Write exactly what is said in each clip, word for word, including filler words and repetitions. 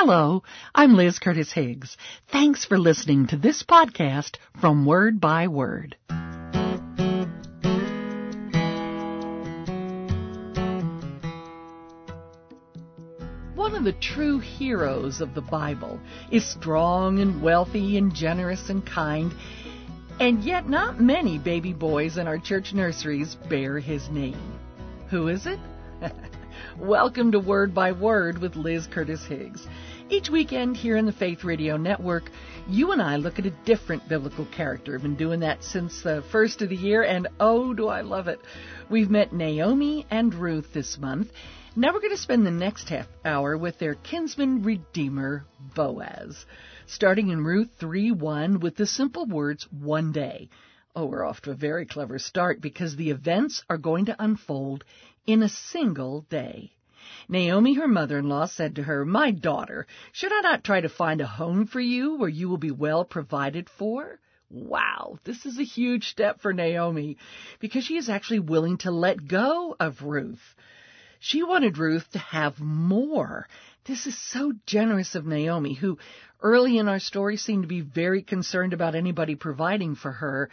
Hello, I'm Liz Curtis Higgs. Thanks for listening to this podcast from Word by Word. One of the true heroes of the Bible is strong and wealthy and generous and kind, and yet not many baby boys in our church nurseries bear his name. Who is it? Welcome to Word by Word with Liz Curtis Higgs. Each weekend here in the Faith Radio Network, you and I look at a different biblical character. I've been doing that since the first of the year, and oh, do I love it. We've met Naomi and Ruth this month. Now we're going to spend the next half hour with their kinsman redeemer, Boaz. Starting in Ruth three one with the simple words, one day. Oh, we're off to a very clever start because the events are going to unfold in a single day. Naomi, her mother-in-law, said to her, "My daughter, should I not try to find a home for you where you will be well provided for?" Wow, this is a huge step for Naomi because she is actually willing to let go of Ruth. She wanted Ruth to have more. This is so generous of Naomi, who early in our story seemed to be very concerned about anybody providing for her,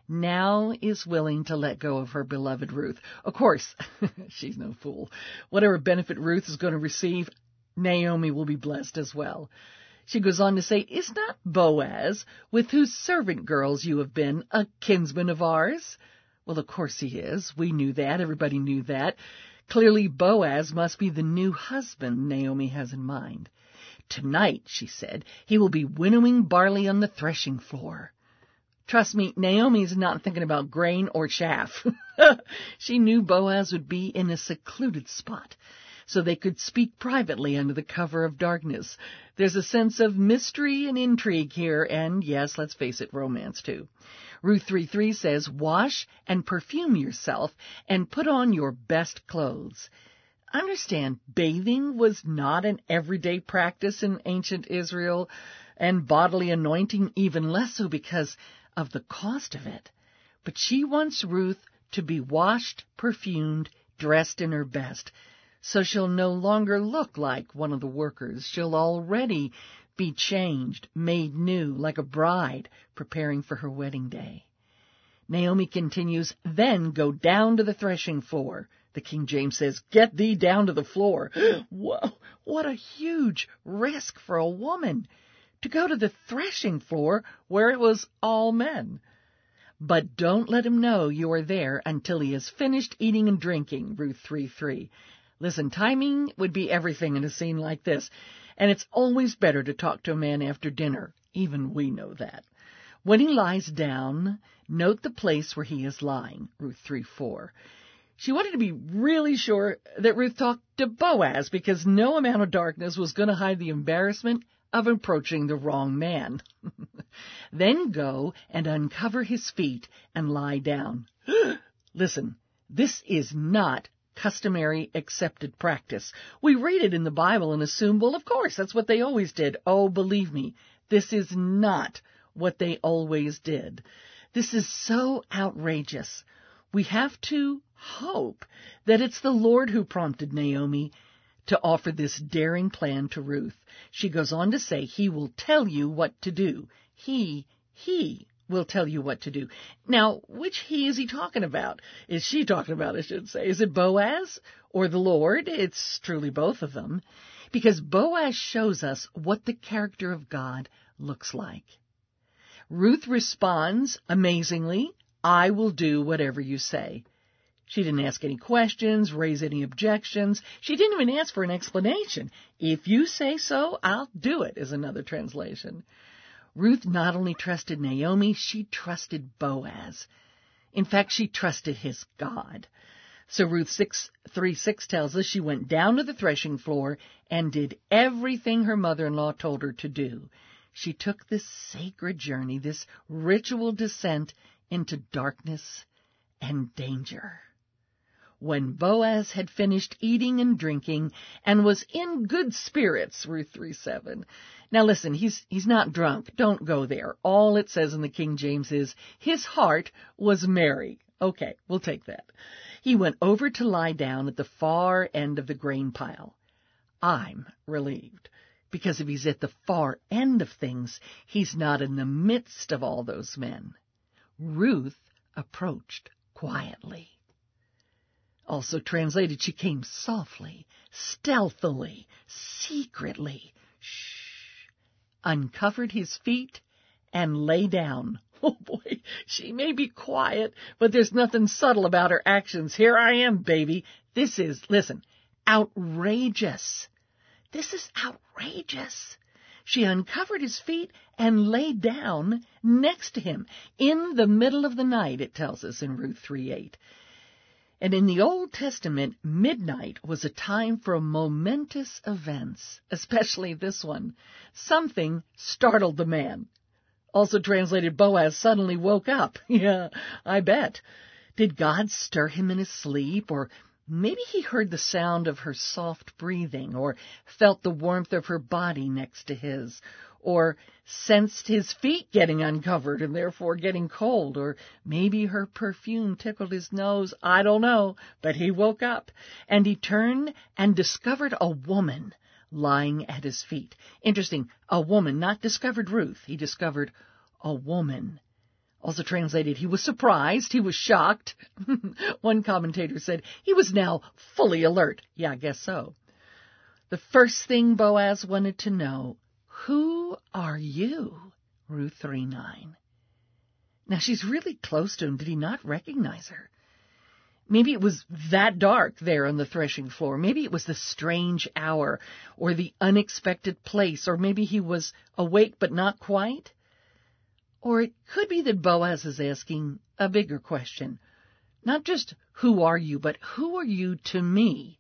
now is willing to let go of her beloved Ruth. Of course, she's no fool. Whatever benefit Ruth is going to receive, Naomi will be blessed as well. She goes on to say, "Is not Boaz, with whose servant girls you have been, a kinsman of ours?" Well, of course he is. We knew that. Everybody knew that. Clearly, Boaz must be the new husband Naomi has in mind. "Tonight," she said, "he will be winnowing barley on the threshing floor." Trust me, Naomi's not thinking about grain or chaff. She knew Boaz would be in a secluded spot, so they could speak privately under the cover of darkness. There's a sense of mystery and intrigue here, and yes, let's face it, romance too. Ruth three three says, "Wash and perfume yourself and put on your best clothes." Understand, bathing was not an everyday practice in ancient Israel, and bodily anointing even less so because of the cost of it. But she wants Ruth to be washed, perfumed, dressed in her best, so she'll no longer look like one of the workers. She'll already be changed, made new, like a bride preparing for her wedding day. Naomi continues, "Then go down to the threshing floor." The King James says, "Get thee down to the floor." Whoa, what a huge risk for a woman to go to the threshing floor where it was all men. "But don't let him know you are there until he has finished eating and drinking," Ruth three three. Listen, timing would be everything in a scene like this, and it's always better to talk to a man after dinner. Even we know that. "When he lies down, note the place where he is lying," Ruth three four. She wanted to be really sure that Ruth talked to Boaz because no amount of darkness was going to hide the embarrassment of approaching the wrong man. "Then go and uncover his feet and lie down." Listen, this is not customary accepted practice. We read it in the Bible and assume, well, of course, that's what they always did. Oh, believe me, this is not what they always did. This is so outrageous. We have to hope that it's the Lord who prompted Naomi to offer this daring plan to Ruth. She goes on to say, "He will tell you what to do." He, he will tell you what to do. Now, which he is he talking about? Is she talking about, I should say? Is it Boaz or the Lord? It's truly both of them, because Boaz shows us what the character of God looks like. Ruth responds, amazingly, "I will do whatever you say." She didn't ask any questions, raise any objections. She didn't even ask for an explanation. "If you say so, I'll do it," is another translation. Ruth not only trusted Naomi, she trusted Boaz. In fact, she trusted his God. So Ruth six three six tells us she went down to the threshing floor and did everything her mother-in-law told her to do. She took this sacred journey, this ritual descent into darkness and danger. When Boaz had finished eating and drinking and was in good spirits, Ruth three seven. Now listen, he's he's not drunk. Don't go there. All it says in the King James is, his heart was merry. Okay, we'll take that. He went over to lie down at the far end of the grain pile. I'm relieved. because if he's at the far end of things, he's not in the midst of all those men. Ruth approached quietly. Also translated, she came softly, stealthily, secretly, shh, uncovered his feet, and lay down. Oh boy, she may be quiet, but there's nothing subtle about her actions. Here I am, baby. This is, listen, outrageous. This is outrageous. She uncovered his feet and lay down next to him in the middle of the night, it tells us in Ruth three eight. And in the Old Testament, midnight was a time for momentous events, especially this one. Something startled the man. Also translated, Boaz suddenly woke up. Yeah, I bet. Did God stir him in his sleep, or maybe he heard the sound of her soft breathing, or felt the warmth of her body next to his, or sensed his feet getting uncovered and therefore getting cold, or maybe her perfume tickled his nose. I don't know, but he woke up, and he turned and discovered a woman lying at his feet. Interesting, a woman, not discovered Ruth. He discovered a woman. Also translated, he was surprised, he was shocked. One commentator said he was now fully alert. Yeah, I guess so. The first thing Boaz wanted to know, who are you? Ruth three nine. Now she's really close to him. Did he not recognize her? Maybe it was that dark there on the threshing floor. Maybe it was the strange hour or the unexpected place, or maybe he was awake but not quite. Or it could be that Boaz is asking a bigger question. Not just, who are you, but who are you to me?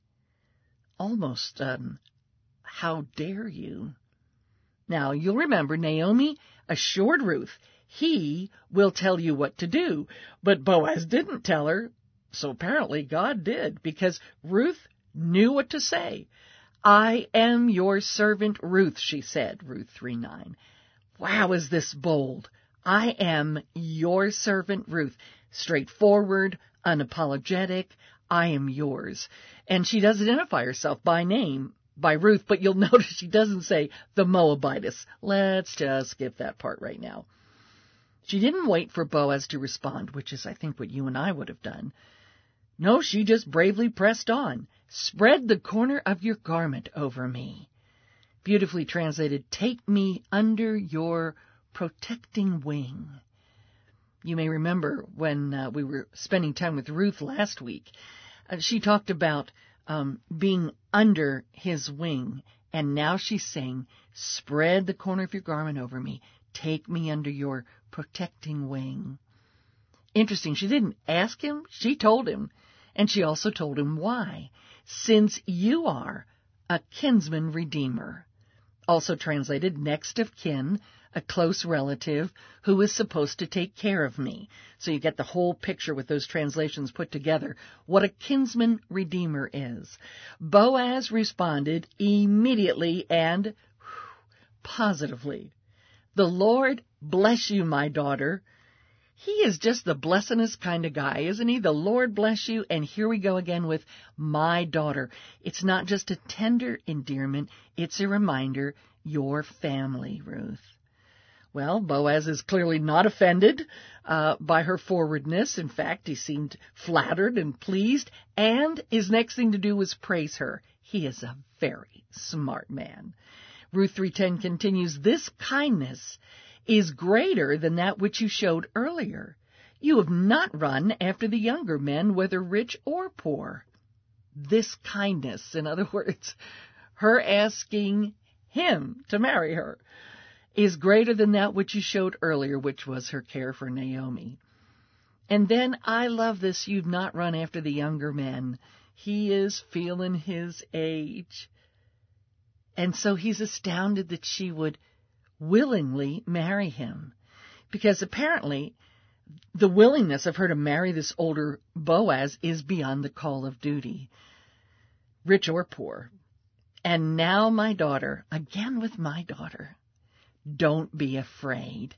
Almost, um, how dare you? Now, you'll remember Naomi assured Ruth, he will tell you what to do. But Boaz didn't tell her, so apparently God did, because Ruth knew what to say. I am your servant Ruth, she said, Ruth three nine. Wow, is this bold? I am your servant Ruth. Straightforward, unapologetic, I am yours. And she does identify herself by name, by Ruth, but you'll notice she doesn't say the Moabitess. Let's just skip that part right now. She didn't wait for Boaz to respond, which is, I think, what you and I would have done. No, she just bravely pressed on. Spread the corner of your garment over me. Beautifully translated, take me under your protecting wing. You may remember when uh, we were spending time with Ruth last week, uh, she talked about um, being under his wing, and now she's saying, spread the corner of your garment over me, take me under your protecting wing. Interesting, she didn't ask him, she told him, and she also told him why. Since you are a kinsman redeemer. Also translated, next of kin, a close relative who is supposed to take care of me. So you get the whole picture with those translations put together, what a kinsman redeemer is. Boaz responded immediately and whew, positively. The Lord bless you, my daughter. He is just the blessedest kind of guy, isn't he? The Lord bless you. And here we go again with my daughter. It's not just a tender endearment. It's a reminder, your family, Ruth. Well, Boaz is clearly not offended uh, by her forwardness. In fact, he seemed flattered and pleased. And his next thing to do was praise her. He is a very smart man. Ruth three ten continues, this kindness is greater than that which you showed earlier. You have not run after the younger men, whether rich or poor. This kindness, in other words, her asking him to marry her, is greater than that which you showed earlier, which was her care for Naomi. And then, I love this, you've not run after the younger men. He is feeling his age. And so he's astounded that she would willingly marry him, because apparently the willingness of her to marry this older Boaz is beyond the call of duty, rich or poor. And now, my daughter, again with my daughter, don't be afraid.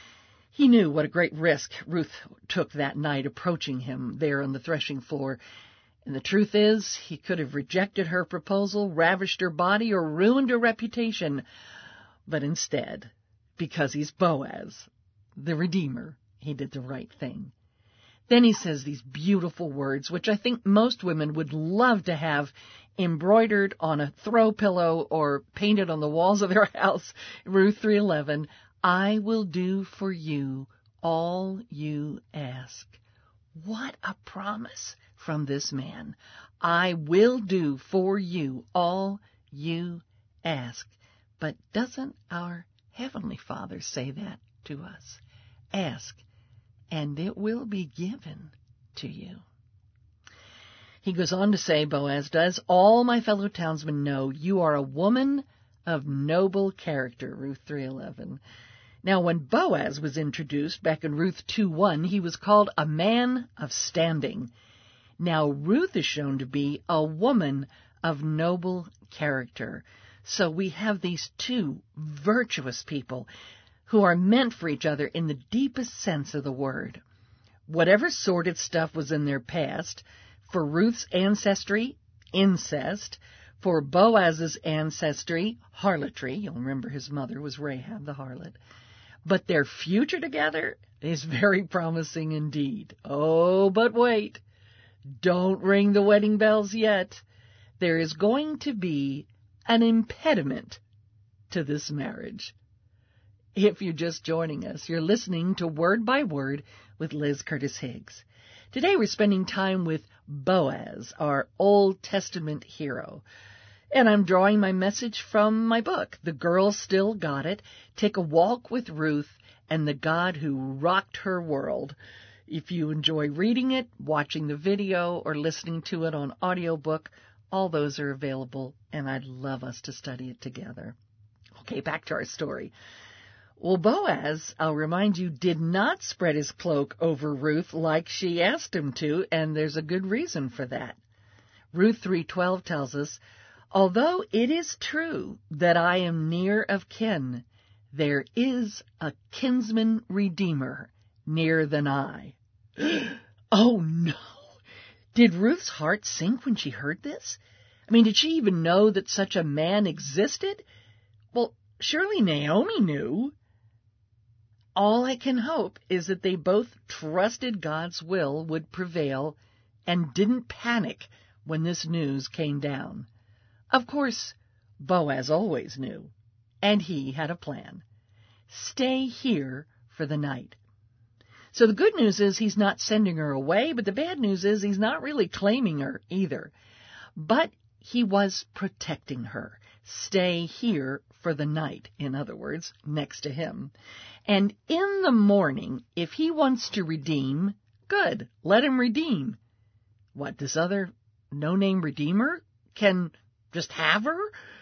He knew what a great risk Ruth took that night approaching him there on the threshing floor. And the truth is, he could have rejected her proposal, ravished her body, or ruined her reputation. But instead, because he's Boaz, the Redeemer, he did the right thing. Then he says these beautiful words, which I think most women would love to have embroidered on a throw pillow or painted on the walls of their house. Ruth three eleven, I will do for you all you ask. What a promise from this man. I will do for you all you ask. But doesn't our Heavenly Father say that to us? Ask, and it will be given to you. He goes on to say, Boaz does, all my fellow townsmen know you are a woman of noble character, Ruth three eleven. Now, when Boaz was introduced back in Ruth two one, he was called a man of standing. Now, Ruth is shown to be a woman of noble character. So we have these two virtuous people who are meant for each other in the deepest sense of the word. Whatever sordid stuff was in their past, for Ruth's ancestry, incest, for Boaz's ancestry, harlotry. You'll remember his mother was Rahab the harlot. But their future together is very promising indeed. Oh, but wait. Don't ring the wedding bells yet. There is going to be an impediment to this marriage. If you're just joining us, you're listening to Word by Word with Liz Curtis Higgs. Today we're spending time with Boaz, our Old Testament hero. And I'm drawing my message from my book, The Girl Still Got It, Take a Walk with Ruth and the God Who Rocked Her World. If you enjoy reading it, watching the video, or listening to it on audiobook, all those are available, and I'd love us to study it together. Okay, back to our story. Well, Boaz, I'll remind you, did not spread his cloak over Ruth like she asked him to, and there's a good reason for that. Ruth three twelve tells us, although it is true that I am near of kin, there is a kinsman redeemer nearer than I. Oh, no. Did Ruth's heart sink when she heard this? I mean, did she even know that such a man existed? Well, surely Naomi knew. All I can hope is that they both trusted God's will would prevail and didn't panic when this news came down. Of course, Boaz always knew, and he had a plan. Stay here for the night. So the good news is he's not sending her away, but the bad news is he's not really claiming her either. But he was protecting her. Stay here for the night, in other words, next to him. And in the morning, if he wants to redeem, good, let him redeem. What, this other no-name redeemer can just have her?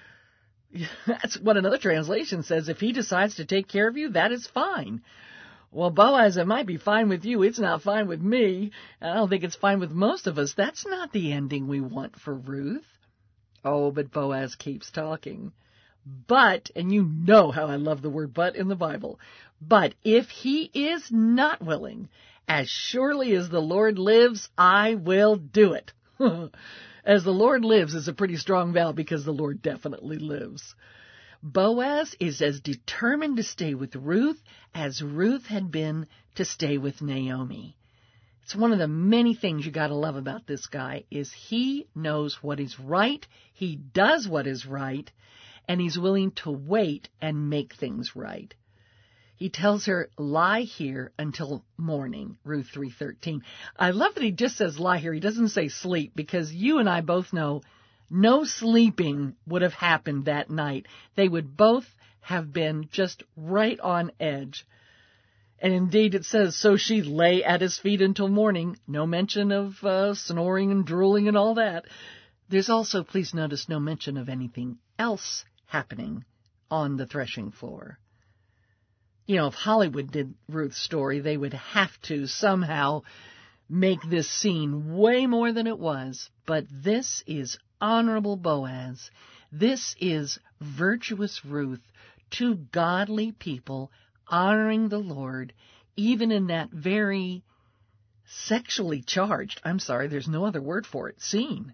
That's what another translation says. If he decides to take care of you, that is fine. Well, Boaz, it might be fine with you. It's not fine with me. I don't think it's fine with most of us. That's not the ending we want for Ruth. Oh, but Boaz keeps talking. But, and you know how I love the word but in the Bible, but if he is not willing, as surely as the Lord lives, I will do it. As the Lord lives is a pretty strong vow because the Lord definitely lives. Boaz is as determined to stay with Ruth as Ruth had been to stay with Naomi. It's one of the many things you got to love about this guy is he knows what is right, he does what is right, and he's willing to wait and make things right. He tells her, lie here until morning, Ruth three thirteen. I love that he just says lie here. He doesn't say sleep, because you and I both know no sleeping would have happened that night. They would both have been just right on edge. And indeed it says, so she lay at his feet until morning. No mention of uh, snoring and drooling and all that. There's also, please notice, no mention of anything else happening on the threshing floor. You know, if Hollywood did Ruth's story, they would have to somehow make this scene way more than it was. But this is honorable Boaz. This is virtuous Ruth, two godly people honoring the Lord, even in that very sexually charged, I'm sorry, there's no other word for it, scene.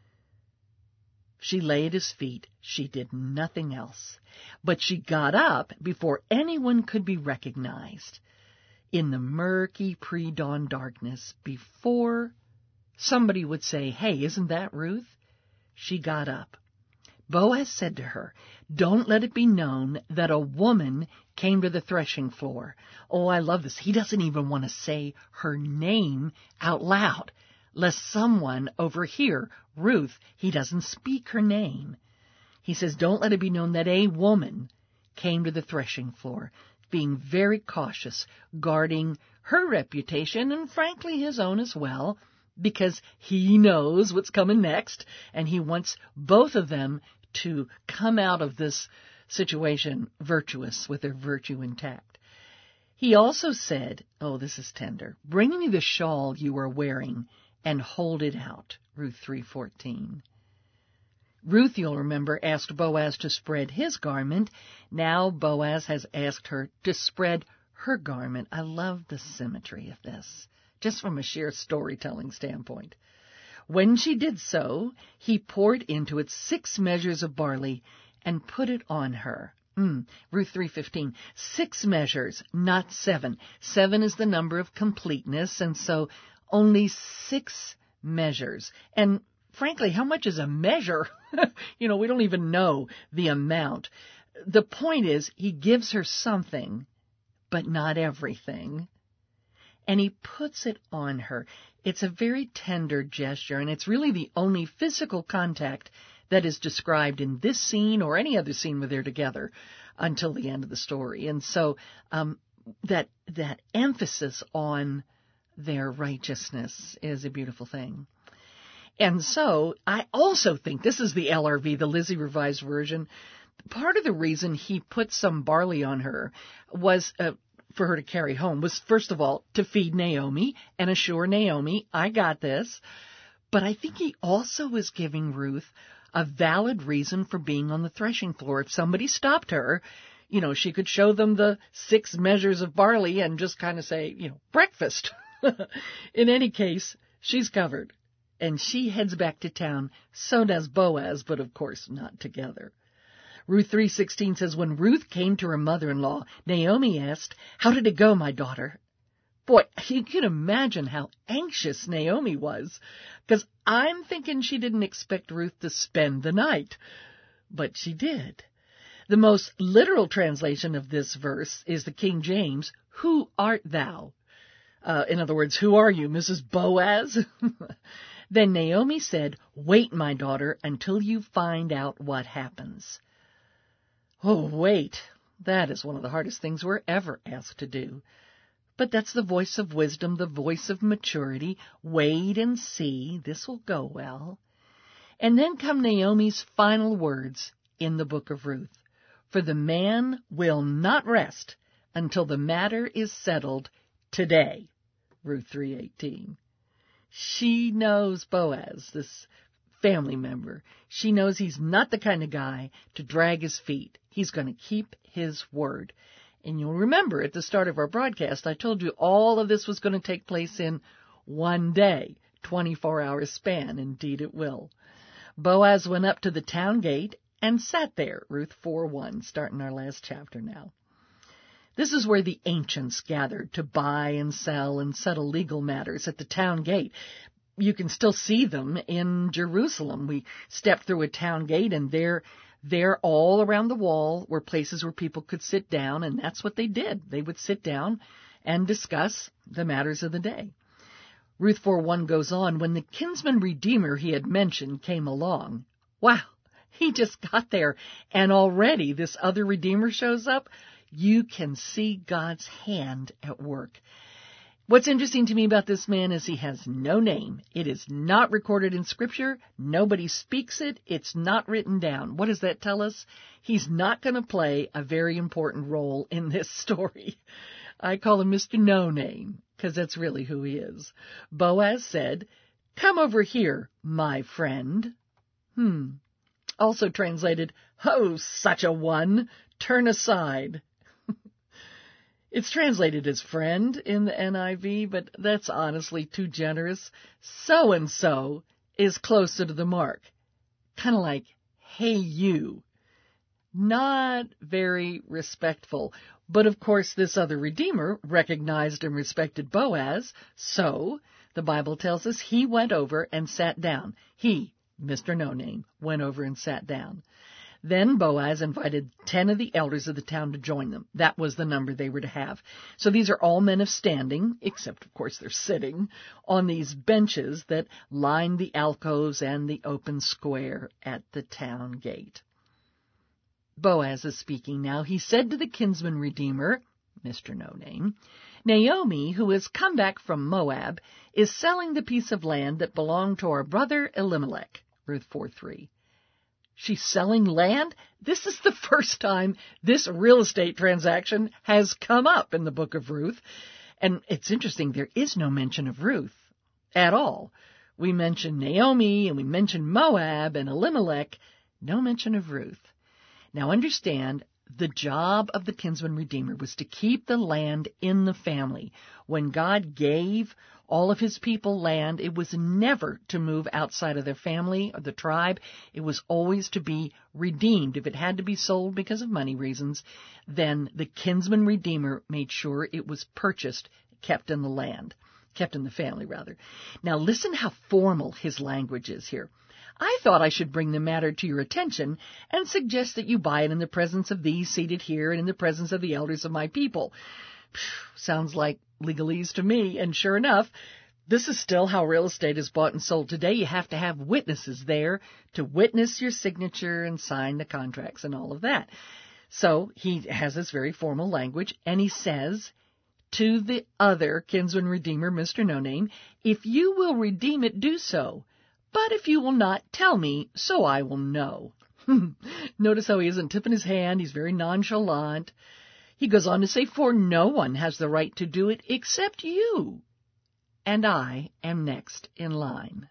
She lay at his feet. She did nothing else. But she got up before anyone could be recognized. In the murky pre-dawn darkness, before somebody would say, "Hey, isn't that Ruth?" she got up. Boaz said to her, "Don't let it be known that a woman came to the threshing floor." Oh, I love this. He doesn't even want to say her name out loud, lest someone overhear. Ruth, he doesn't speak her name. He says, "Don't let it be known that a woman came to the threshing floor," being very cautious, guarding her reputation and frankly his own as well, because he knows what's coming next, and he wants both of them to come out of this situation virtuous, with their virtue intact. He also said, oh, this is tender, "Bring me the shawl you are wearing and hold it out," Ruth three fourteen. Ruth, you'll remember, asked Boaz to spread his garment. Now Boaz has asked her to spread her garment. I love the symmetry of this, just from a sheer storytelling standpoint. When she did so, he poured into it six measures of barley and put it on her. Mm, Ruth three fifteen. Six measures, not seven. Seven is the number of completeness, and so only six measures. And frankly, how much is a measure? You know, we don't even know the amount. The point is, he gives her something, but not everything. And he puts it on her. It's a very tender gesture, and it's really the only physical contact that is described in this scene or any other scene where they're together until the end of the story. And so um, that that emphasis on their righteousness is a beautiful thing. And so I also think, this is the L R V, the Lizzie Revised Version, part of the reason he put some barley on her was uh, for her to carry home was, first of all, to feed Naomi and assure Naomi, I got this. But I think he also was giving Ruth a valid reason for being on the threshing floor. If somebody stopped her, you know, she could show them the six measures of barley and just kind of say, you know, breakfast. In any case, she's covered. And she heads back to town. So does Boaz, but of course not together. Ruth three sixteen says, when Ruth came to her mother-in-law, Naomi asked, "How did it go, my daughter?" Boy, you can imagine how anxious Naomi was, because I'm thinking she didn't expect Ruth to spend the night. But she did. The most literal translation of this verse is the King James, "Who art thou?" Uh, in other words, who are you, Missus Boaz? Then Naomi said, "Wait, my daughter, until you find out what happens." Oh, wait. That is one of the hardest things we're ever asked to do. But that's the voice of wisdom, the voice of maturity. Wait and see. This will go well. And then come Naomi's final words in the book of Ruth. For the man will not rest until the matter is settled today. Ruth three eighteen. She knows Boaz, this family member. She knows he's not the kind of guy to drag his feet. He's going to keep his word. And you'll remember at the start of our broadcast, I told you all of this was going to take place in one day, twenty-four hour span. Indeed it will. Boaz went up to the town gate and sat there, Ruth four one, starting our last chapter now. This is where the ancients gathered to buy and sell and settle legal matters, at the town gate. You can still see them in Jerusalem. We stepped through a town gate, and there, there all around the wall were places where people could sit down, and that's what they did. They would sit down and discuss the matters of the day. Ruth four one goes on, when the kinsman redeemer he had mentioned came along. Wow, he just got there, and already this other redeemer shows up. You can see God's hand at work. What's interesting to me about this man is he has no name. It is not recorded in Scripture. Nobody speaks it. It's not written down. What does that tell us? He's not going to play a very important role in this story. I call him Mister No Name, because that's really who he is. Boaz said, "Come over here, my friend." Hmm. Also translated, "Oh, such a one, turn aside." It's translated as friend in the N I V, but that's honestly too generous. So-and-so is closer to the mark. Kind of like, hey, you. Not very respectful. But of course, this other Redeemer recognized and respected Boaz, so the Bible tells us he went over and sat down. He, Mister No-Name, went over and sat down. Then Boaz invited ten of the elders of the town to join them. That was the number they were to have. So these are all men of standing, except, of course, they're sitting on these benches that line the alcoves and the open square at the town gate. Boaz is speaking now. He said to the kinsman redeemer, Mister No-Name, Naomi, who has come back from Moab, is selling the piece of land that belonged to our brother Elimelech. Ruth four three. She's selling land? This is the first time this real estate transaction has come up in the book of Ruth. And it's interesting, there is no mention of Ruth at all. We mention Naomi and we mention Moab and Elimelech. No mention of Ruth. Now understand, the job of the kinsman redeemer was to keep the land in the family. When God gave all of his people land, it was never to move outside of their family or the tribe. It was always to be redeemed. If it had to be sold because of money reasons, then the kinsman redeemer made sure it was purchased, kept in the land, kept in the family, rather. Now listen how formal his language is here. I thought I should bring the matter to your attention and suggest that you buy it in the presence of these seated here and in the presence of the elders of my people. Sounds like legalese to me, and sure enough, this is still how real estate is bought and sold today. You have to have witnesses there to witness your signature and sign the contracts and all of that. So he has this very formal language, and he says to the other kinsman redeemer, Mister No-Name, if you will redeem it, do so. But if you will not, tell me, so I will know. Notice how he isn't tipping his hand. He's very nonchalant. He goes on to say, for no one has the right to do it except you, and I am next in line.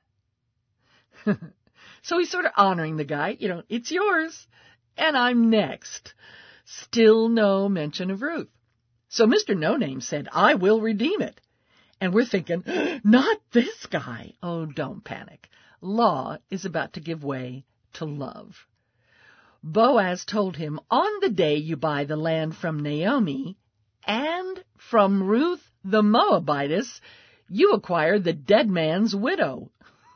So he's sort of honoring the guy. You know, it's yours, and I'm next. Still no mention of Ruth. So Mister No-Name said, I will redeem it. And we're thinking, not this guy. Oh, don't panic. Law is about to give way to love. Boaz told him, on the day you buy the land from Naomi and from Ruth the Moabitess, you acquire the dead man's widow.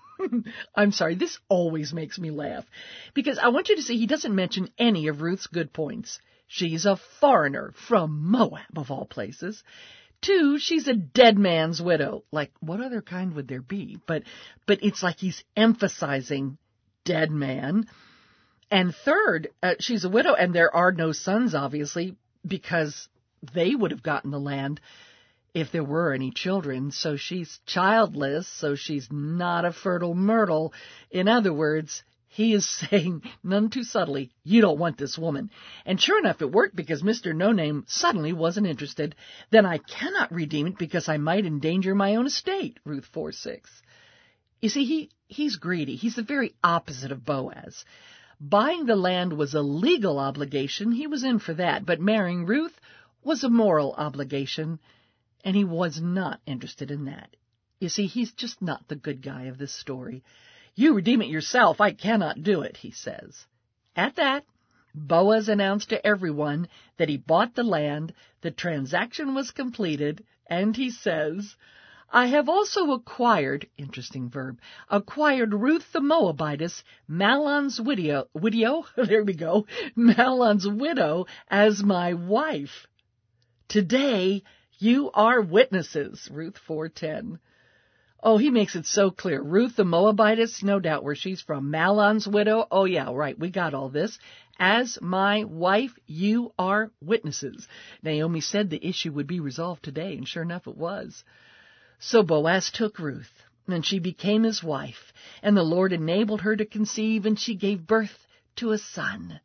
I'm sorry, this always makes me laugh, because I want you to see he doesn't mention any of Ruth's good points. She's a foreigner from Moab, of all places. Two, she's a dead man's widow. Like, what other kind would there be? But but it's like he's emphasizing dead man. And third, uh, she's a widow, and there are no sons, obviously, because they would have gotten the land if there were any children. So she's childless, so she's not a fertile myrtle. In other words, he is saying, none too subtly, you don't want this woman. And sure enough, it worked, because Mister No-Name suddenly wasn't interested. Then I cannot redeem it because I might endanger my own estate, Ruth four six. You see, he, he's greedy. He's the very opposite of Boaz. Buying the land was a legal obligation. He was in for that. But marrying Ruth was a moral obligation, and he was not interested in that. You see, he's just not the good guy of this story. You redeem it yourself. I cannot do it, he says. At that, Boaz announced to everyone that he bought the land, the transaction was completed, and he says, I have also acquired, interesting verb, acquired Ruth the Moabitess, Mahlon's widow, widow, there we go, Mahlon's widow, as my wife. Today, you are witnesses, Ruth four ten. Oh, he makes it so clear. Ruth the Moabitess, no doubt where she's from. Mahlon's widow, oh yeah, right, we got all this. As my wife, you are witnesses. Naomi said the issue would be resolved today, and sure enough it was. So Boaz took Ruth, and she became his wife, and the Lord enabled her to conceive, and she gave birth to a son.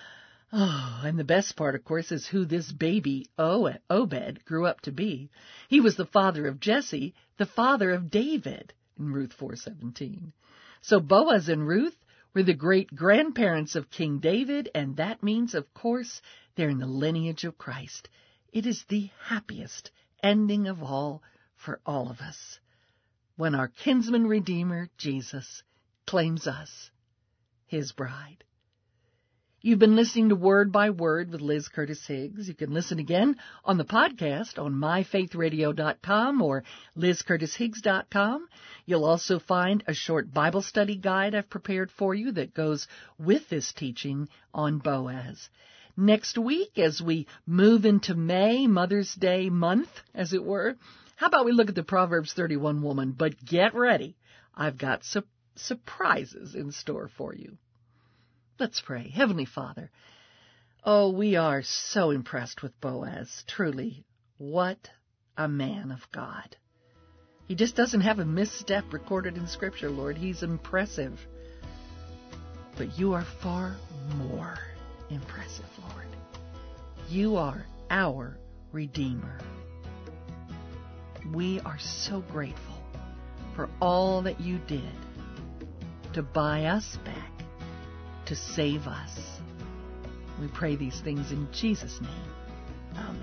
Oh, and the best part, of course, is who this baby, Obed, grew up to be. He was the father of Jesse, the father of David, in Ruth four seventeen. So Boaz and Ruth were the great-grandparents of King David, and that means, of course, they're in the lineage of Christ. it is the happiest ending of all for all of us when our kinsman redeemer, Jesus, claims us, his bride. You've been listening to Word by Word with Liz Curtis Higgs. You can listen again on the podcast on my faith radio dot com or liz curtis higgs dot com. You'll also find a short Bible study guide I've prepared for you that goes with this teaching on Boaz. Next week, as we move into May, Mother's Day month, as it were, how about we look at the Proverbs thirty-one woman? But get ready. I've got su- surprises in store for you. Let's pray. Heavenly Father, oh, we are so impressed with Boaz. Truly, what a man of God. He just doesn't have a misstep recorded in Scripture, Lord. He's impressive. But you are far more impressive, Lord. You are our Redeemer. We are so grateful for all that you did to buy us back, to save us. We pray these things in Jesus' name. Amen.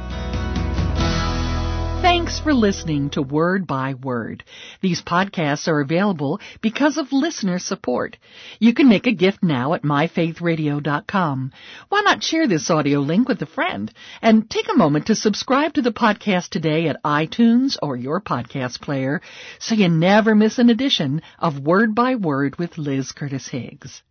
Thanks for listening to Word by Word. These podcasts are available because of listener support. You can make a gift now at my faith radio dot com. Why not share this audio link with a friend? And take a moment to subscribe to the podcast today at iTunes or your podcast player so you never miss an edition of Word by Word with Liz Curtis Higgs.